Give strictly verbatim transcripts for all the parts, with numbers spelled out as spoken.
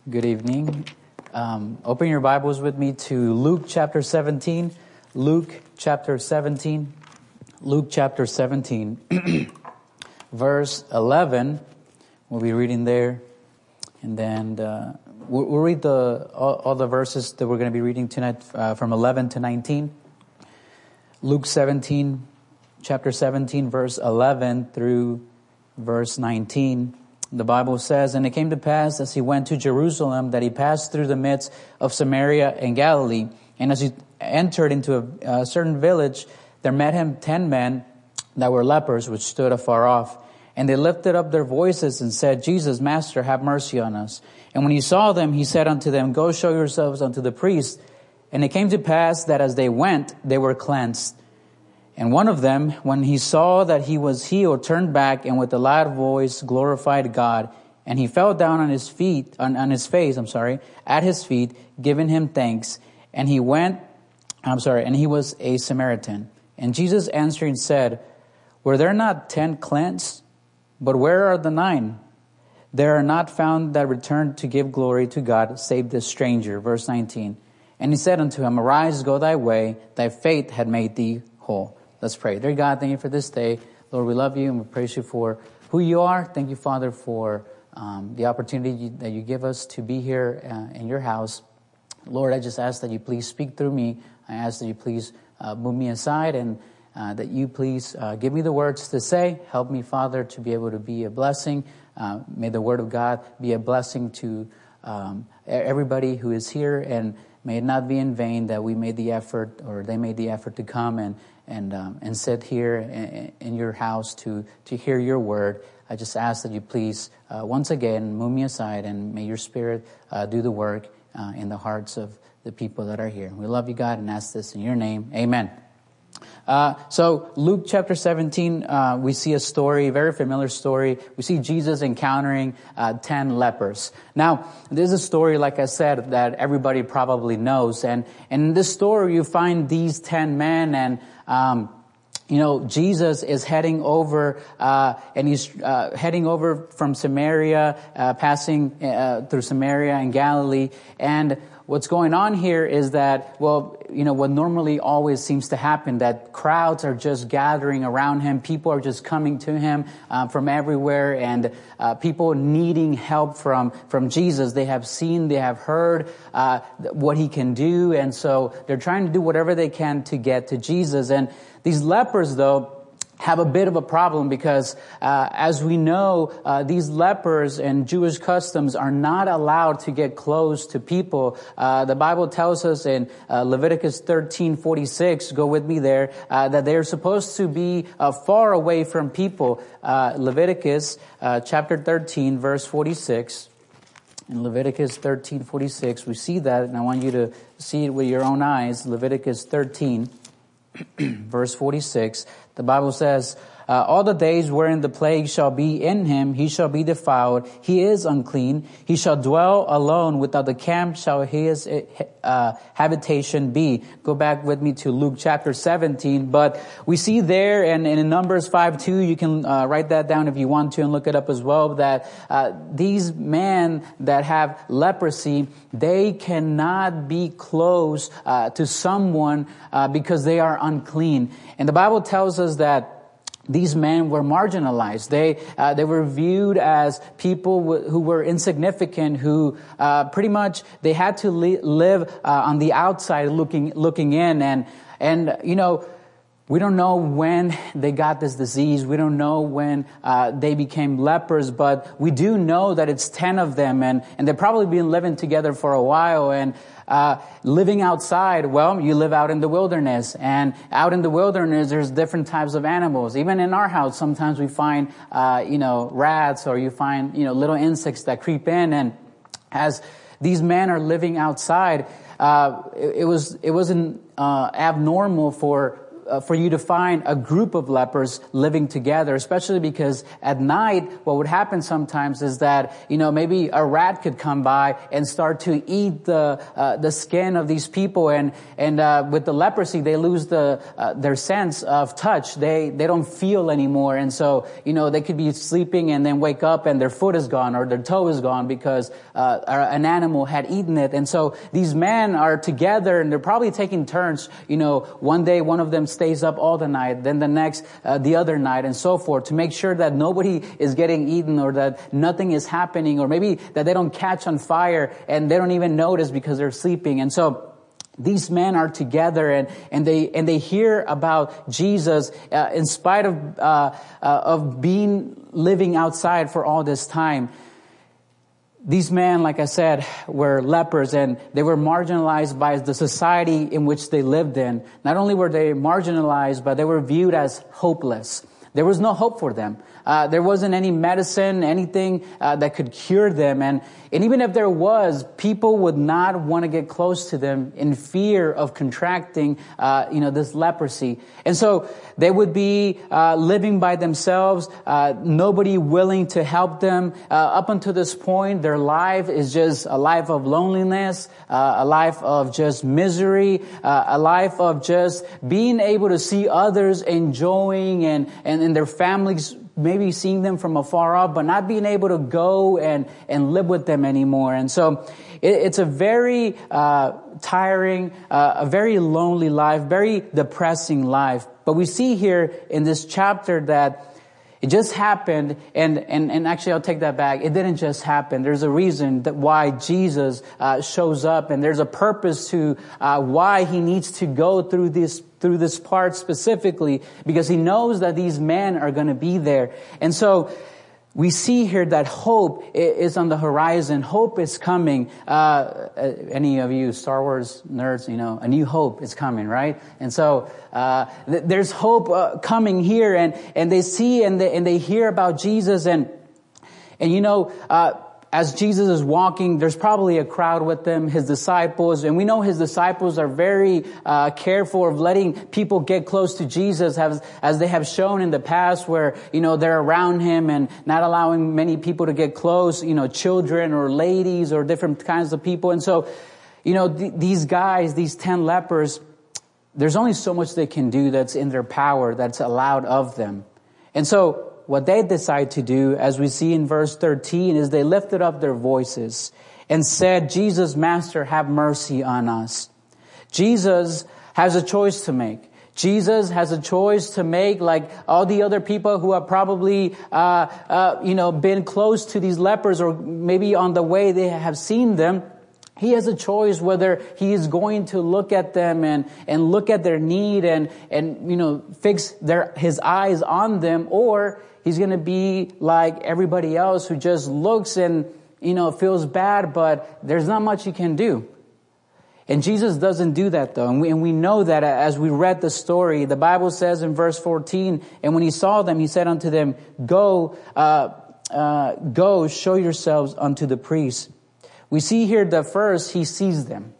Good evening. Um, open your Bibles with me to Luke chapter seventeen. Luke chapter seventeen. Luke chapter seventeen, verse eleven. We'll be reading there. And then uh, we'll, we'll read the all, all the verses that we're going to be reading tonight uh, from eleven to nineteen. Luke seventeen, chapter seventeen, verse eleven through verse nineteen. The Bible says, "And it came to pass as he went to Jerusalem that he passed through the midst of Samaria and Galilee. And as he entered into a, a certain village, there met him ten men that were lepers, which stood afar off. And they lifted up their voices and said, Jesus, Master, have mercy on us. And when he saw them, he said unto them, Go show yourselves unto the priest. And it came to pass that as they went, they were cleansed. And one of them, when he saw that he was healed, turned back and with a loud voice glorified God. And he fell down on his feet, on, on his face, I'm sorry, at his feet, giving him thanks. And he went, I'm sorry, and he was a Samaritan. And Jesus answering said, Were there not ten cleansed? But where are the nine? There are not found that returned to give glory to God, save this stranger. Verse nineteen. And he said unto him, Arise, go thy way, thy faith had made thee whole. Let's pray. Dear God, thank you for this day. Lord, we love you and we praise you for who you are. Thank you, Father, for um, the opportunity you, that you give us to be here uh, in your house. Lord, I just ask that you please speak through me. I ask that you please uh, move me aside and uh, that you please uh, give me the words to say. Help me, Father, to be able to be a blessing. Uh, may the word of God be a blessing to um, everybody who is here, and may it not be in vain that we made the effort, or they made the effort to come and and um, and sit here in, in your house to to hear your word. I just ask that you please uh, once again move me aside, and may your Spirit uh, do the work uh, in the hearts of the people that are here. We love you, God, and ask this in your name. Amen. Uh, so Luke chapter seventeen, uh, we see a story, a very familiar story. We see Jesus encountering uh, ten lepers. Now, this is a story, like I said, that everybody probably knows. And, and in this story, you find these ten men, and um, you know, Jesus is heading over, uh, and he's uh, heading over from Samaria, uh, passing uh, through Samaria and Galilee. And what's going on here is that, well, you know, what normally always seems to happen, that crowds are just gathering around him. People are just coming to him uh, from everywhere, and uh, people needing help from from Jesus. They have seen, they have heard uh, what he can do, and so they're trying to do whatever they can to get to Jesus. And these lepers, though, have a bit of a problem because, uh, as we know, uh, these lepers and Jewish customs are not allowed to get close to people. Uh, the Bible tells us in uh, Leviticus thirteen forty-six, go with me there, uh, that they're supposed to be uh, far away from people. Uh, Leviticus uh, chapter thirteen, verse forty-six. In Leviticus thirteen forty-six, we see that, and I want you to see it with your own eyes. Leviticus thirteen, verse forty-six. The Bible says, uh, all the days wherein the plague shall be in him, he shall be defiled. He is unclean. He shall dwell alone. Without the camp shall his uh, habitation be. Go back with me to Luke chapter seventeen. But we see there, and, and in Numbers five two, you can uh, write that down if you want to and look it up as well, that uh, these men that have leprosy, they cannot be close uh, to someone uh, because they are unclean. And the Bible tells us that these men were marginalized. They uh, they were viewed as people w- who were insignificant, who uh, pretty much they had to li- live uh, on the outside, looking looking in. And and you know, we don't know when they got this disease. We don't know when uh, they became lepers, but we do know that it's ten of them, and and they've probably been living together for a while. And Uh, living outside, well, you live out in the wilderness, and out in the wilderness, there's different types of animals. Even in our house, sometimes we find, uh, you know, rats, or you find, you know, little insects that creep in. And as these men are living outside, uh, it, it was, it wasn't, uh, abnormal for uh, for you to find a group of lepers living together, especially because at night, what would happen sometimes is that, you know, maybe a rat could come by and start to eat the uh, the skin of these people, and and uh, with the leprosy, they lose the uh, their sense of touch. They they don't feel anymore, and so, you know, they could be sleeping and then wake up and their foot is gone or their toe is gone because uh, an animal had eaten it. And so these men are together and they're probably taking turns. You know, one day one of them stays up all the night, then the next uh, the other night, and so forth, to make sure that nobody is getting eaten or that nothing is happening, or maybe that they don't catch on fire and they don't even notice because they're sleeping. And so these men are together, and, and they and they hear about Jesus uh, in spite of uh, uh, of being living outside for all this time. These men, like I said, were lepers, and they were marginalized by the society in which they lived in. Not only were they marginalized, but they were viewed as hopeless. There was no hope for them. Uh, there wasn't any medicine, anything uh, that could cure them. And, and even if there was, people would not want to get close to them in fear of contracting, uh, you know, this leprosy. And so they would be uh, living by themselves, uh, nobody willing to help them. Uh, up until this point, their life is just a life of loneliness, uh, a life of just misery, uh, a life of just being able to see others enjoying and, and, and their families maybe seeing them from afar off, but not being able to go and, and live with them anymore. And so it, it's a very uh, tiring, uh, a very lonely life, very depressing life. But we see here in this chapter that it just happened, and, and, and actually I'll take that back. It didn't just happen. There's a reason that why Jesus uh, shows up, and there's a purpose to uh, why he needs to go through this through this part specifically, because he knows that these men are going to be there. And so we see here that hope is on the horizon. Hope is coming. Uh, any of you Star Wars nerds, you know, A New Hope is coming, right? And so uh, th- there's hope uh, coming here, and and they see and they and they hear about Jesus, and and you know. Uh, As Jesus is walking, there's probably a crowd with them, his disciples. And we know his disciples are very uh, careful of letting people get close to Jesus, as, as they have shown in the past, where, you know, they're around him and not allowing many people to get close, you know, children or ladies or different kinds of people. And so, you know, th- these guys, these ten lepers, there's only so much they can do that's in their power, that's allowed of them. And so what they decide to do, as we see in verse thirteen, is they lifted up their voices and said, Jesus, Master, have mercy on us. Jesus has a choice to make. Jesus has a choice to make, like all the other people who have probably, uh, uh, you know, been close to these lepers, or maybe on the way they have seen them. He has a choice whether he is going to look at them and, and look at their need and, and, you know, fix their, his eyes on them, or he's going to be like everybody else who just looks and, you know, feels bad, but there's not much he can do. And Jesus doesn't do that, though. And we, and we know that as we read the story. The Bible says in verse fourteen, and when he saw them, he said unto them, Go, uh, uh, go, show yourselves unto the priests. We see here that first he sees them.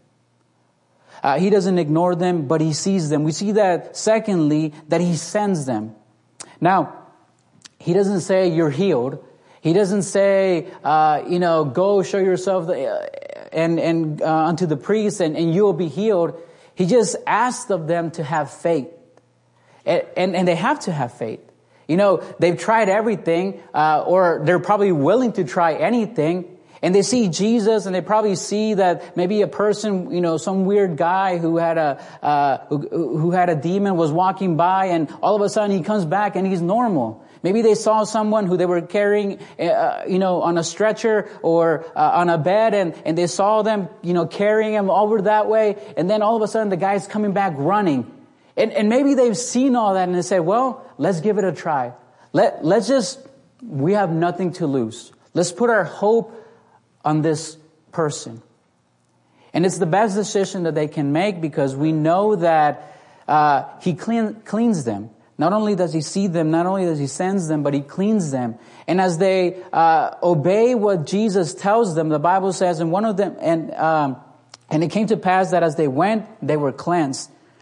Uh, he doesn't ignore them, but he sees them. We see that secondly, that he sends them. Now, he doesn't say you're healed. He doesn't say, uh, you know, go show yourself and, and, uh, unto the priest and, and you'll be healed. He just asked of them to have faith. And, and, and they have to have faith. You know, they've tried everything, uh, or they're probably willing to try anything. And they see Jesus, and they probably see that maybe a person, you know, some weird guy who had a uh, who, who had a demon was walking by, and all of a sudden he comes back and he's normal. Maybe they saw someone who they were carrying, uh, you know, on a stretcher or uh, on a bed, and and they saw them, you know, carrying him over that way, and then all of a sudden the guy's coming back running, and and maybe they've seen all that and they say, well, let's give it a try. Let let's just we have nothing to lose. Let's put our hope on this person. And it's the best decision that they can make, because we know that uh, he clean, cleans them. Not only does he see them, not only does he sends them, but he cleans them. And as they uh, obey what Jesus tells them, the Bible says, and one of them, and um, and it came to pass that as they went, they were cleansed.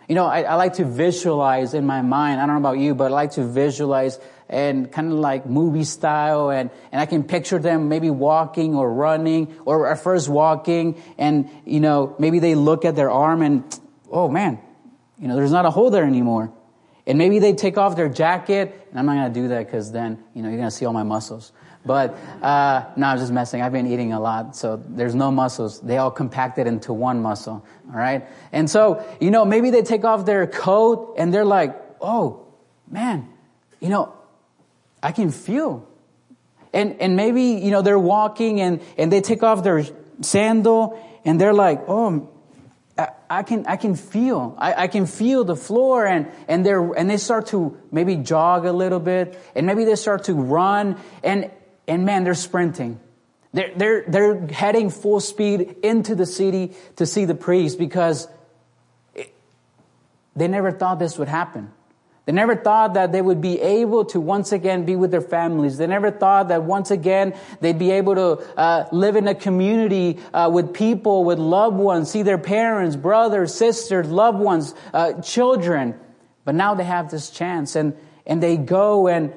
You know, I, I like to visualize in my mind. I don't know about you, but I like to visualize and kind of like movie style, and, and I can picture them maybe walking or running, or at first walking, and, you know, maybe they look at their arm and, oh man, you know, there's not a hole there anymore. And maybe they take off their jacket, and I'm not going to do that because then, you know, you're going to see all my muscles. But, uh, no, I'm just messing. I've been eating a lot, so there's no muscles. They all compacted into one muscle, all right? And so, you know, maybe they take off their coat, and they're like, oh, man, you know, I can feel. And and maybe, you know, they're walking, and, and they take off their sandal, and they're like, oh, I, I can I can feel. I, I can feel the floor, and, and they're and they start to maybe jog a little bit, and maybe they start to run, and and man, they're sprinting. They're they're they're heading full speed into the city to see the priest, because it, they never thought this would happen. They never thought that they would be able to once again be with their families. They never thought that once again they'd be able to uh, live in a community uh, with people, with loved ones, see their parents, brothers, sisters, loved ones, uh, children. But now they have this chance, and, and they go, and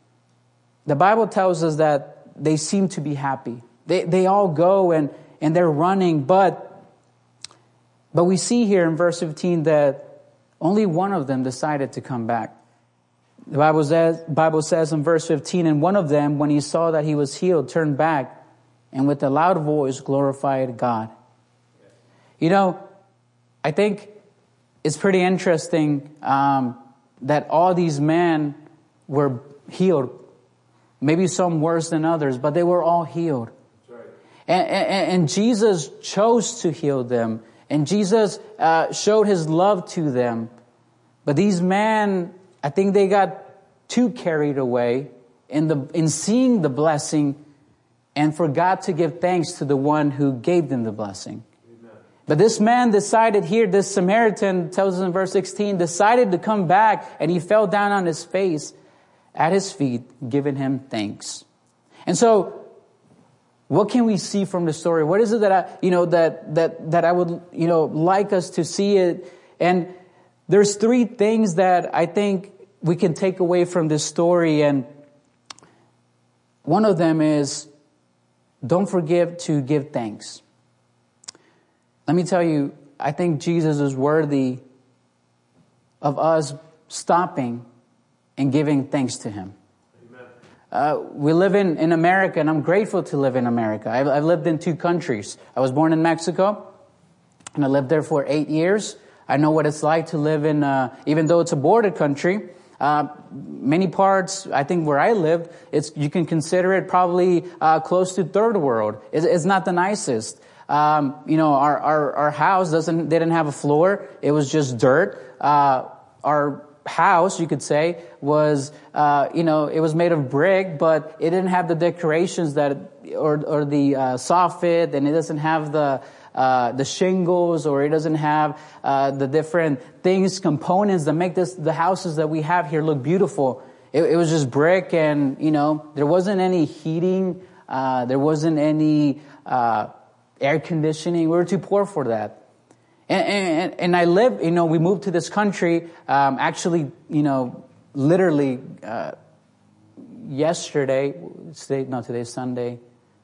the Bible tells us that they seem to be happy. They they all go, and, and they're running, but but we see here in verse fifteen that only one of them decided to come back. The Bible says, Bible says in verse fifteen, and one of them, when he saw that he was healed, turned back and with a loud voice glorified God. You know, I think it's pretty interesting um, that all these men were healed. Maybe some worse than others, but they were all healed. That's right. And, and, and Jesus chose to heal them. And Jesus uh, showed his love to them. But these men, I think they got too carried away in the in seeing the blessing and forgot to give thanks to the one who gave them the blessing. Amen. But this man decided here, this Samaritan tells us in verse sixteen, decided to come back, and he fell down on his face at his feet, giving him thanks. And so, what can we see from the story? What is it that I, you know, that, that, that I would, you know, like us to see it? And there's three things that I think we can take away from this story. And one of them is, don't forget to give thanks. Let me tell you, I think Jesus is worthy of us stopping and giving thanks to him. Uh, we live in, in America, and I'm grateful to live in America. I've, I've lived in two countries. I was born in Mexico, and I lived there for eight years. I know what it's like to live in, uh, even though it's a border country, uh, many parts, I think where I lived, it's, you can consider it probably uh, close to third world. It's, it's not the nicest. Um, you know, our, our, our house doesn't, didn't have a floor. It was just dirt. Uh, our house, you could say, was, uh, you know, it was made of brick, but it didn't have the decorations that, or, or the, uh, soffit, and it doesn't have the, uh, the shingles, or it doesn't have, uh, the different things, components that make this, the houses that we have here look beautiful. It, it was just brick, and, you know, there wasn't any heating, uh, there wasn't any, uh, air conditioning. We were too poor for that. And, and, and I live, you know, we moved to this country, um, actually, you know, literally, uh, yesterday, today, no, today's Sunday,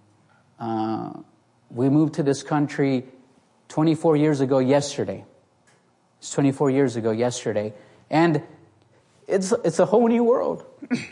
uh, we moved to this country twenty-four years ago yesterday. It's twenty-four years ago yesterday. And it's, it's a whole new world.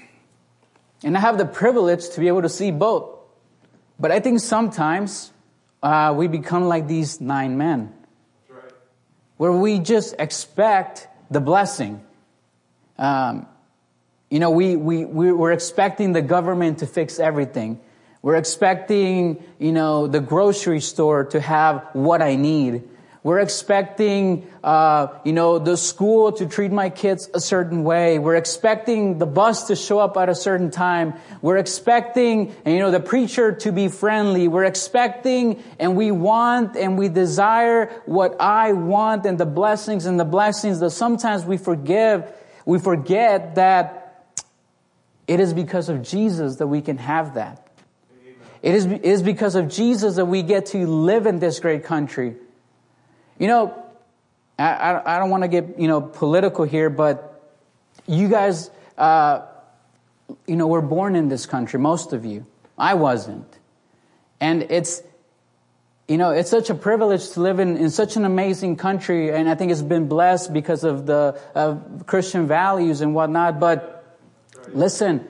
And I have the privilege to be able to see both. But I think sometimes, uh, we become like these nine men. Where we just expect the blessing. Um, you know, we, we, we're expecting the government to fix everything. We're expecting, you know, the grocery store to have what I need. We're expecting, uh, you know, the school to treat my kids a certain way. We're expecting the bus to show up at a certain time. We're expecting, you know, the preacher to be friendly. We're expecting, and we want, and we desire what I want, and the blessings and the blessings that sometimes we forgive, we forget that it is because of Jesus that we can have that. It is, it is because of Jesus that we get to live in this great country. You know, I, I, I don't want to get, you know, political here, but you guys, uh, you know, were born in this country, most of you. I wasn't. And it's, you know, it's such a privilege to live in, in such an amazing country, and I think it's been blessed because of the uh, Christian values and whatnot. But listen,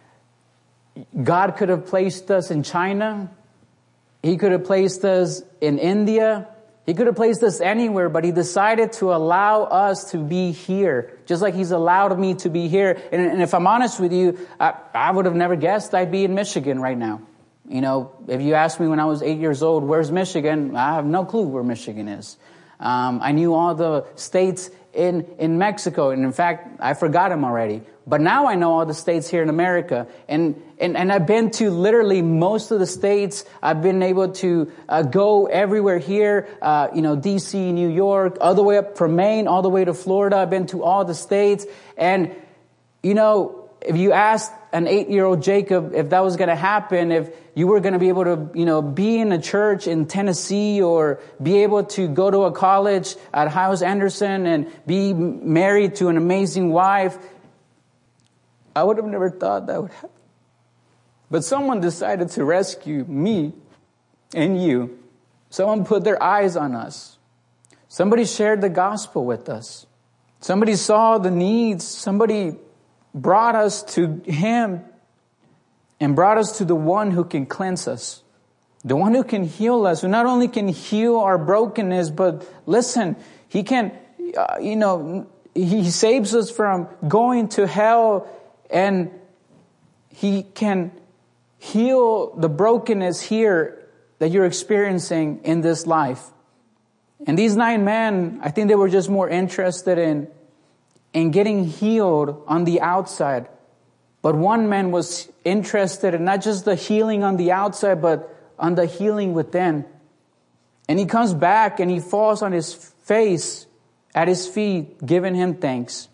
God could have placed us in China. He could have placed us in India. He could have placed us anywhere, but He decided to allow us to be here, just like He's allowed me to be here. And, and if I'm honest with you, I, I would have never guessed I'd be in Michigan right now. You know, if you asked me when I was eight years old, where's Michigan? I have no clue where Michigan is. Um, I knew all the states in, in Mexico, and in fact, I forgot them already. But now I know all the states here in America, and, and, and I've been to literally most of the states. I've been able to uh, go everywhere here, uh, you know, D C, New York, all the way up from Maine, all the way to Florida. I've been to all the states. And, you know, if you asked an eight-year-old Jacob if that was going to happen, if you were going to be able to, you know, be in a church in Tennessee or be able to go to a college at Hyles-Anderson and be married to an amazing wife, I would have never thought that would happen. But someone decided to rescue me and you. Someone put their eyes on us. Somebody shared the gospel with us. Somebody saw the needs. Somebody brought us to Him and brought us to the one who can cleanse us. The one who can heal us, who not only can heal our brokenness, but listen, He can, uh, you know, He saves us from going to hell, and He can heal the brokenness here that you're experiencing in this life. And these nine men, I think they were just more interested in, in getting healed on the outside. But one man was interested in not just the healing on the outside, but on the healing within. And he comes back and he falls on his face at His feet, giving Him thanks.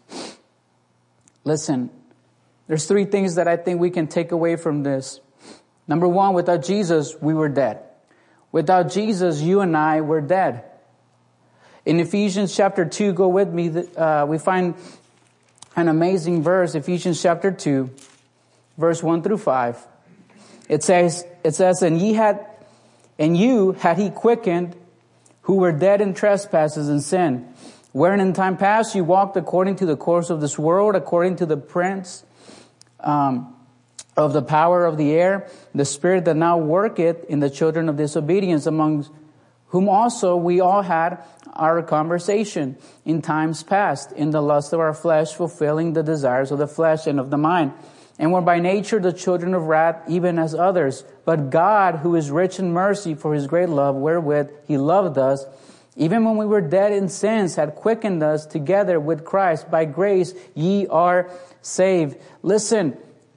Listen, there's three things that I think we can take away from this. Number one, without Jesus, we were dead. Without Jesus, you and I were dead. In Ephesians chapter two, go with me, uh, we find an amazing verse, Ephesians chapter two, verse one through five. It says, it says, and ye had, and you had He quickened, who were dead in trespasses and sin, wherein in time past you walked according to the course of this world, according to the prince um, of the power of the air, the spirit that now worketh in the children of disobedience, among whom also we all had our conversation in times past, in the lust of our flesh, fulfilling the desires of the flesh and of the mind. And were by nature the children of wrath, even as others. But God, who is rich in mercy, for His great love wherewith He loved us, even when we were dead in sins, had quickened us together with Christ. By grace ye are saved. Listen,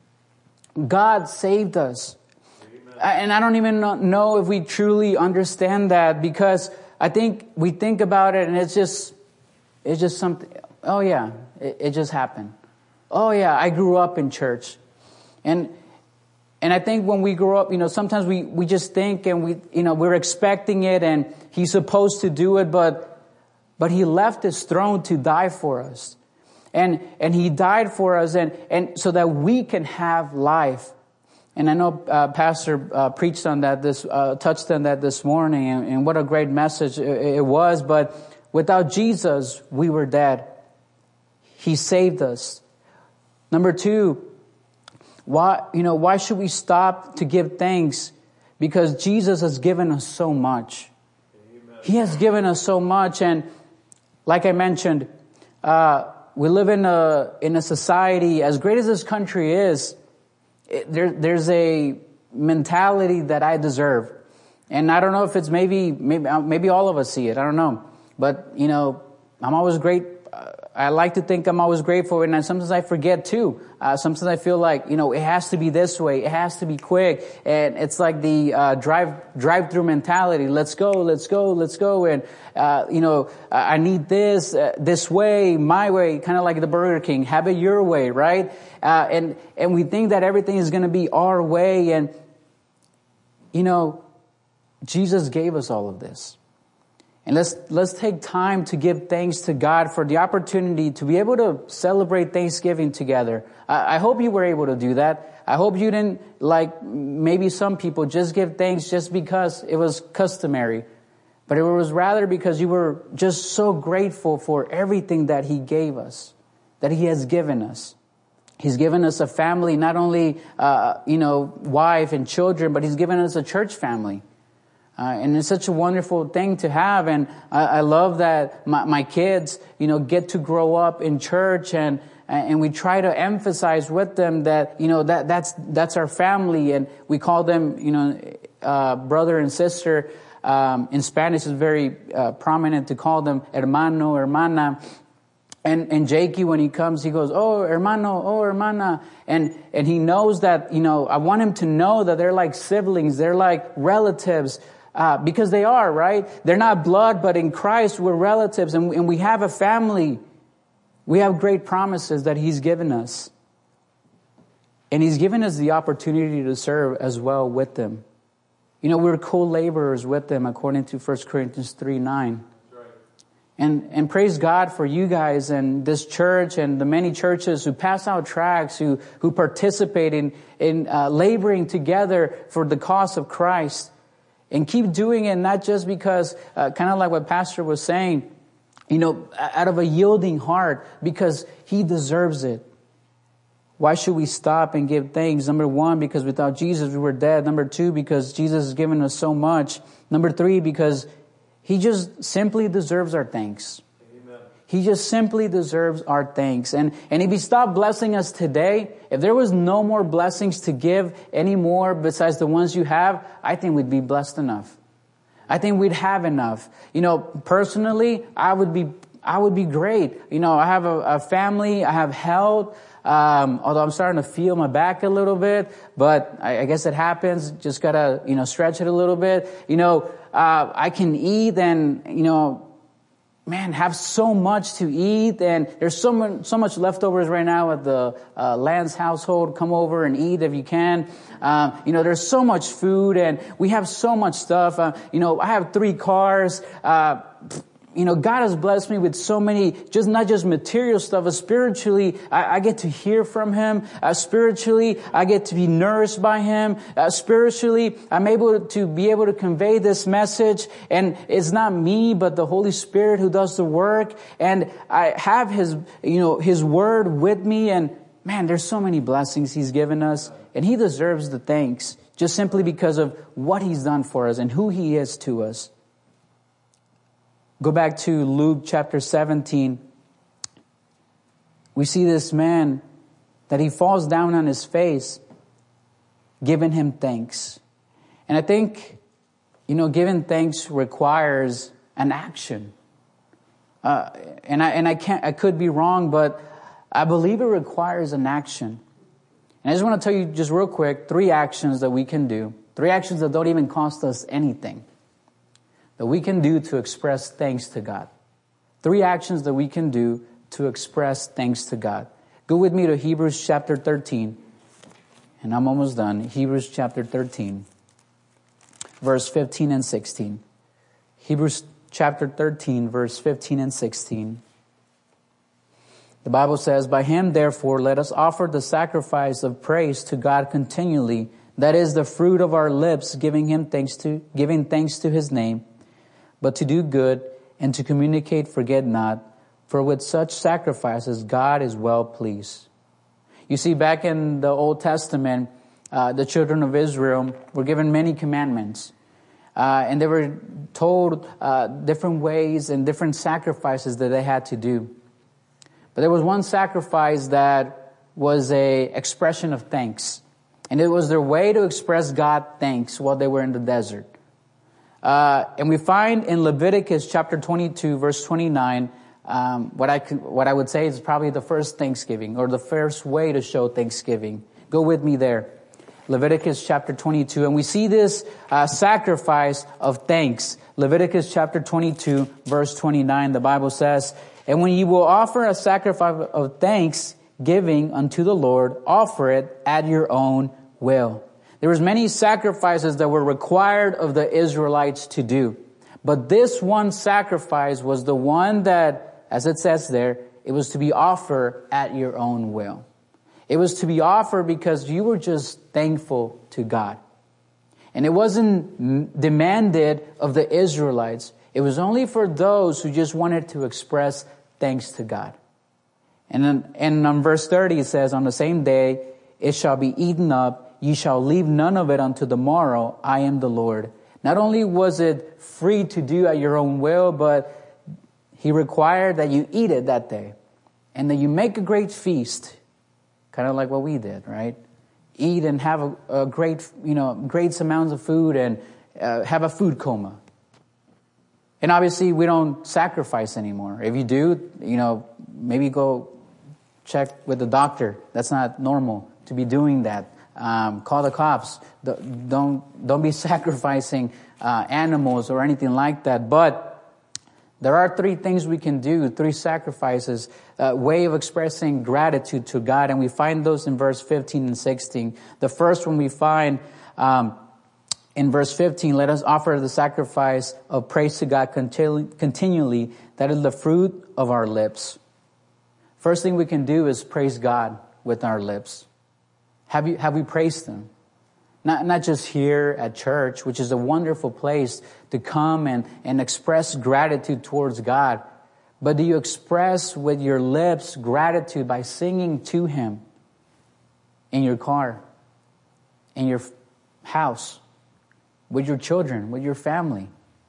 God saved us. And I don't even know if we truly understand that, because I think we think about it and it's just, it's just something, oh yeah, it, it just happened. Oh yeah, I grew up in church. And, and I think when we grow up, you know, sometimes we, we just think and we, you know, we're expecting it and He's supposed to do it, but, but He left His throne to die for us. And, and He died for us and, and so that we can have life. And I know uh, Pastor uh, preached on that, this uh, touched on that this morning, and, and what a great message it, it was. But without Jesus, we were dead. He saved us. Number two, why you know why should we stop to give thanks? Because Jesus has given us so much. Amen. He has given us so much, and like I mentioned, uh, we live in a in a society, as great as this country is. There, there's a mentality that I deserve. And I don't know if it's maybe, maybe, maybe all of us see it. I don't know. But, you know, I'm always great. Uh, I like to think I'm always grateful. And sometimes I forget too. Uh, sometimes I feel like, you know, it has to be this way. It has to be quick. And it's like the, uh, drive, drive-through mentality. Let's go, let's go, let's go. And, uh, you know, I need this, uh, this way, my way, kind of like the Burger King. Have it your way, right? Uh, and, and we think that everything is going to be our way. And, you know, Jesus gave us all of this. And let's, let's take time to give thanks to God for the opportunity to be able to celebrate Thanksgiving together. I, I hope you were able to do that. I hope you didn't, like maybe some people, just give thanks just because it was customary. But it was rather because you were just so grateful for everything that He gave us, that He has given us. He's given us a family, not only, uh, you know, wife and children, but He's given us a church family. Uh, and it's such a wonderful thing to have. And I, I love that my, my kids, you know, get to grow up in church, and, and we try to emphasize with them that, you know, that, that's, that's our family. And we call them, you know, uh, brother and sister. Um, in Spanish, it's very, uh, prominent to call them hermano, hermana. And, and Jakey, when he comes, he goes, oh, hermano, oh, hermana. And, and he knows that, you know, I want him to know that they're like siblings. They're like relatives. Uh, because they are, right? They're not blood, but in Christ we're relatives, and, and we have a family. We have great promises that He's given us. And He's given us the opportunity to serve as well with them. You know, we're co-laborers with them according to First Corinthians three nine. That's right. And, and praise God for you guys and this church and the many churches who pass out tracts, who, who participate in, in uh, laboring together for the cause of Christ. And keep doing it, not just because, uh, kind of like what Pastor was saying, you know, out of a yielding heart, because He deserves it. Why should we stop and give thanks? Number one, because without Jesus we were dead. Number two, because Jesus has given us so much. Number three, because He just simply deserves our thanks. He just simply deserves our thanks. And, and if He stopped blessing us today, if there was no more blessings to give anymore besides the ones you have, I think we'd be blessed enough. I think we'd have enough. You know, personally, I would be, I would be great. You know, I have a, a family, I have health, um, although I'm starting to feel my back a little bit, but I, I guess it happens. Just gotta, you know, stretch it a little bit. You know, uh, I can eat and, you know, man, have so much to eat, and there's so much, so much leftovers right now at the uh, Lance household. Come over and eat if you can. Um, you know, there's so much food, and we have so much stuff. Uh, you know, I have three cars. Uh, you know, God has blessed me with so many, just not just material stuff, but spiritually, I, I get to hear from Him. Uh, spiritually, I get to be nourished by Him. Uh, spiritually, I'm able to be able to convey this message. And it's not me, but the Holy Spirit who does the work. And I have His, you know, His Word with me. And man, there's so many blessings He's given us. And He deserves the thanks just simply because of what He's done for us and who He is to us. Go back to Luke chapter seventeen. We see this man that he falls down on his face, giving Him thanks. And I think, you know, giving thanks requires an action. Uh, and I and I can't I could be wrong, but I believe it requires an action. And I just want to tell you just real quick three actions that we can do, three actions that don't even cost us anything, that we can do to express thanks to God. Three actions that we can do to express thanks to God. Go with me to Hebrews chapter thirteen. And I'm almost done. Hebrews chapter thirteen, verse fifteen and sixteen. Hebrews chapter thirteen, verse fifteen and sixteen. The Bible says, by Him, therefore, let us offer the sacrifice of praise to God continually. That is the fruit of our lips, giving Him thanks to, giving thanks to His name. But to do good and to communicate, forget not, for with such sacrifices God is well pleased. You see, back in the Old Testament, uh, the children of Israel were given many commandments. Uh, and they were told uh, different ways and different sacrifices that they had to do. But there was one sacrifice that was a expression of thanks. And it was their way to express God thanks while they were in the desert. Uh, and we find in Leviticus chapter twenty-two, verse twenty-nine, um, what I could, what I would say is probably the first Thanksgiving, or the first way to show thanksgiving. Go with me there. Leviticus chapter twenty-two, and we see this uh, sacrifice of thanks. Leviticus chapter twenty-two, verse twenty-nine, the Bible says, and when you will offer a sacrifice of thanksgiving unto the Lord, offer it at your own will. There was many sacrifices that were required of the Israelites to do. But this one sacrifice was the one that, as it says there, it was to be offered at your own will. It was to be offered because you were just thankful to God. And it wasn't demanded of the Israelites. It was only for those who just wanted to express thanks to God. And then, and on verse thirty it says, on the same day it shall be eaten up, ye shall leave none of it unto the morrow, I am the Lord. Not only was it free to do at your own will, but he required that you eat it that day. And that you make a great feast. Kind of like what we did, right? Eat and have a, a great, you know, great amounts of food and uh, have a food coma. And obviously we don't sacrifice anymore. If you do, you know, maybe go check with the doctor. That's not normal to be doing that. Um, call the cops. Don't, don't be sacrificing uh, animals or anything like that. But there are three things we can do, three sacrifices, a way of expressing gratitude to God. And we find those in verse fifteen and sixteen. The first one we find um, in verse fifteen, let us offer the sacrifice of praise to God continu- continually. That is the fruit of our lips. First thing we can do is praise God with our lips. Have you, have we praised Him? Not, not just here at church, which is a wonderful place to come and, and express gratitude towards God. But do you express with your lips gratitude by singing to Him in your car, in your house, with your children, with your family?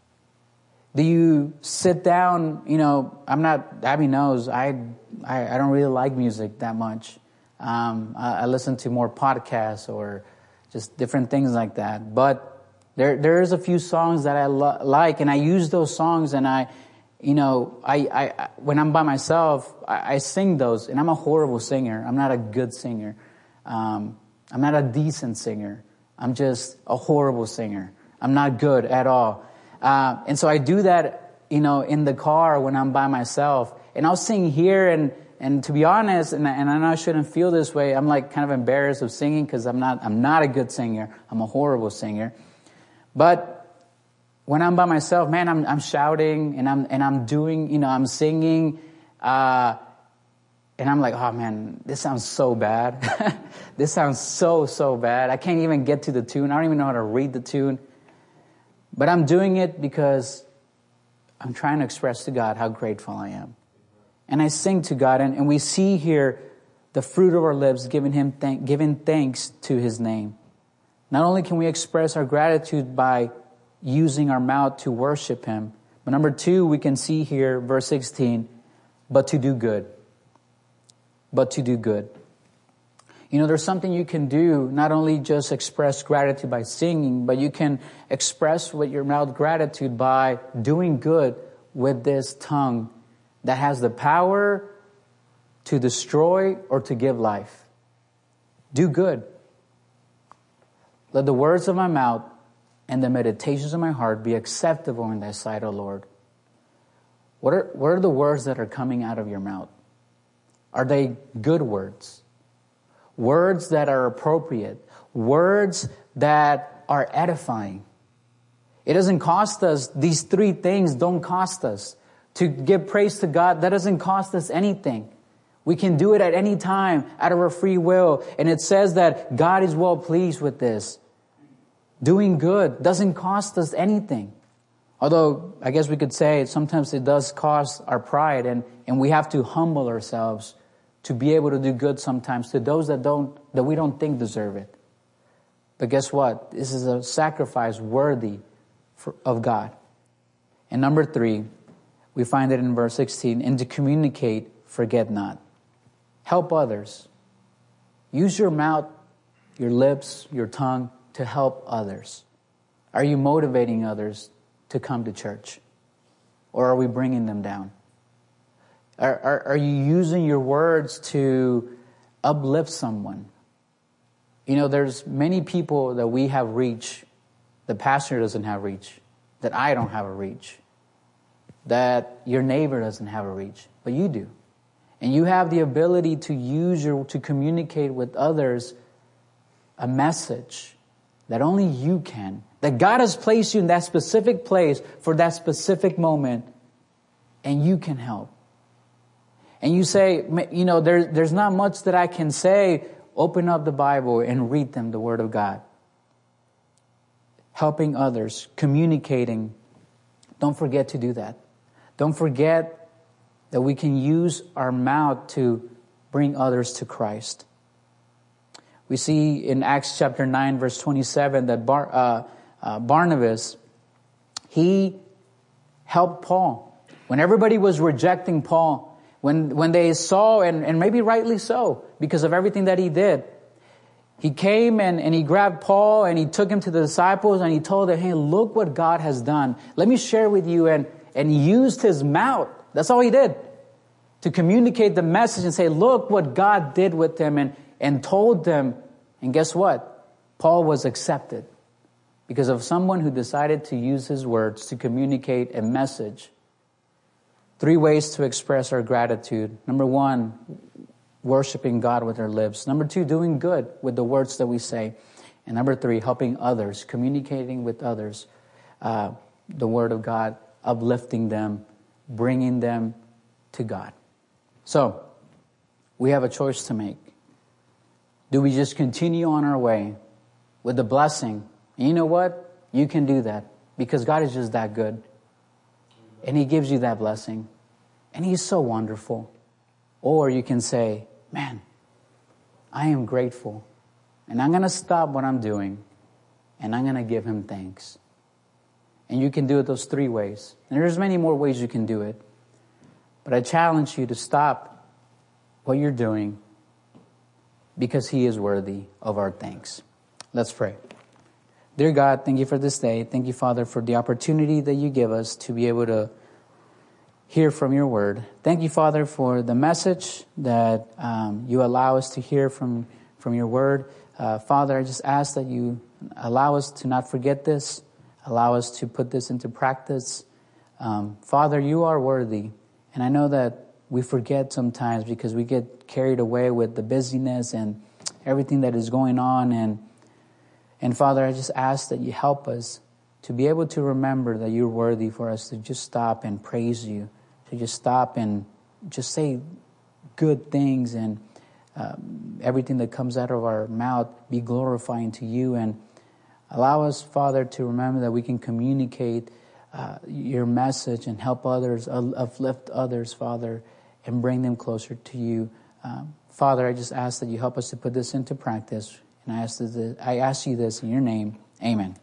Do you sit down, you know, I'm not, Abby knows, I, I, I don't really like music that much. Um, I, I listen to more podcasts or just different things like that. But there, there is a few songs that I lo- like, and I use those songs, and I, you know, I, I, when I'm by myself, I, I sing those, and I'm a horrible singer. I'm not a good singer. Um, I'm not a decent singer. I'm just a horrible singer. I'm not good at all. Uh, and so I do that, you know, in the car when I'm by myself, and I'll sing here, and And to be honest, and I, and I know I shouldn't feel this way, I'm like kind of embarrassed of singing because I'm not, I'm not a good singer. I'm a horrible singer. But when I'm by myself, man, I'm, I'm shouting and I'm, and I'm doing, you know, I'm singing, uh, and I'm like, oh man, this sounds so bad. This sounds so, so bad. I can't even get to the tune. I don't even know how to read the tune. But I'm doing it because I'm trying to express to God how grateful I am. And I sing to God, and, and we see here the fruit of our lips giving Him thank, giving thanks to His name. Not only can we express our gratitude by using our mouth to worship Him, but number two, we can see here, verse sixteen, but to do good. But to do good. You know, there's something you can do, not only just express gratitude by singing, but you can express with your mouth gratitude by doing good with this tongue that has the power to destroy or to give life. Do good. Let the words of my mouth and the meditations of my heart be acceptable in thy sight, O Lord. What are, what are the words that are coming out of your mouth? Are they good words? Words that are appropriate? Words that are edifying? It doesn't cost us, these three things don't cost us. To give praise to God, that doesn't cost us anything. We can do it at any time out of our free will. And it says that God is well pleased with this. Doing good doesn't cost us anything. Although, I guess we could say sometimes it does cost our pride, and, and we have to humble ourselves to be able to do good sometimes to those that don't, that we don't think deserve it. But guess what? This is a sacrifice worthy for, of God. And number three, we find it in verse sixteen, and to communicate, forget not. Help others. Use your mouth, your lips, your tongue to help others. Are you motivating others to come to church? Or are we bringing them down? Are, are, are you using your words to uplift someone? You know, there's many people that we have reached, the pastor doesn't have reach, that I don't have a reach, that your neighbor doesn't have a reach, but you do. And you have the ability to use your, to communicate with others a message that only you can, That God has placed you in that specific place for that specific moment, and you can help. And you say, you know, there, there's not much that I can say. Open up the Bible and read them, the Word of God. Helping others, communicating. Don't forget to do that. Don't forget that we can use our mouth to bring others to Christ. We see in Acts chapter nine, verse twenty-seven, that Bar, uh, uh, Barnabas, he helped Paul. When everybody was rejecting Paul, when, when they saw, and, and maybe rightly so, because of everything that he did, he came and, and he grabbed Paul and he took him to the disciples and he told them, hey, look what God has done. Let me share with you. And, and he used his mouth. That's all he did. To communicate the message and say, look what God did with them, and, and told them. And guess what? Paul was accepted because of someone who decided to use his words to communicate a message. Three ways to express our gratitude. Number one, worshiping God with our lips. Number two, doing good with the words that we say. And number three, helping others, communicating with others, uh, the Word of God, uplifting them, bringing them to God. So, we have a choice to make. Do we just continue on our way with the blessing? And you know what? You can do that because God is just that good. And He gives you that blessing. And He's so wonderful. Or you can say, man, I am grateful. And I'm going to stop what I'm doing. And I'm going to give Him thanks. And you can do it those three ways. And there's many more ways you can do it. But I challenge you to stop what you're doing because He is worthy of our thanks. Let's pray. Dear God, thank you for this day. Thank you, Father, for the opportunity that you give us to be able to hear from your word. Thank you, Father, for the message that um, you allow us to hear from, from your word. Uh, Father, I just ask that you allow us to not forget this. Allow us to put this into practice. Um, Father, you are worthy. And I know that we forget sometimes because we get carried away with the busyness and everything that is going on. And, and Father, I just ask that you help us to be able to remember that you're worthy for us to just stop and praise you, to just stop and just say good things, and um, everything that comes out of our mouth be glorifying to you. And allow us, Father, to remember that we can communicate uh, your message and help others, uplift others, Father, and bring them closer to you. Um, Father, I just ask that you help us to put this into practice. And I ask, this, I ask you this in your name. Amen.